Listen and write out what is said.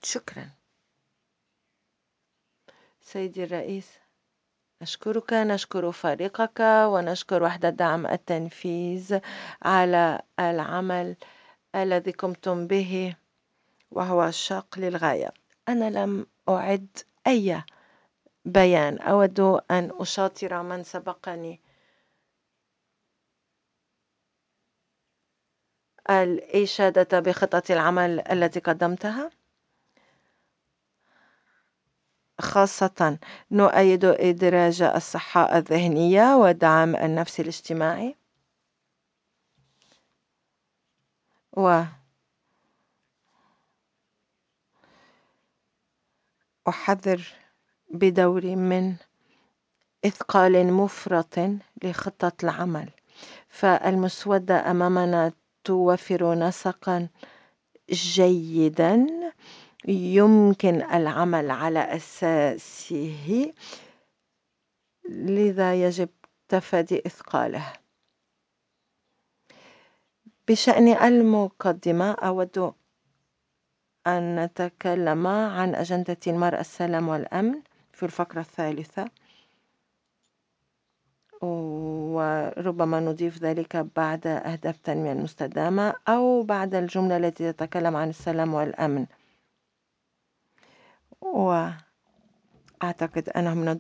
شكرا سيدي الرئيس، نشكرك، نشكر فريقك، ونشكر وحدة دعم التنفيذ على العمل الذي قمتم به، وهو شاق للغاية. أنا لم أعد أي بيان، أود أن أشاطر من سبقني. الإشادة بخطة العمل التي قدمتها، خاصة نؤيد إدراج الصحة الذهنية ودعم النفس الاجتماعي، وأحذر بدوري من إثقال مفرط لخطة العمل، فالمسودة أمامنا توفر نسقا جيدا يمكن العمل على أساسه، لذا يجب تفادي إثقاله. بشأن المقدمة، أود أن نتكلم عن أجندة المرأة، السلام والأمن في الفقرة الثالثة، وربما نضيف ذلك بعد أهداف التنمية المستدامة أو بعد الجملة التي تتكلم عن السلام والأمن. وأعتقد أنه من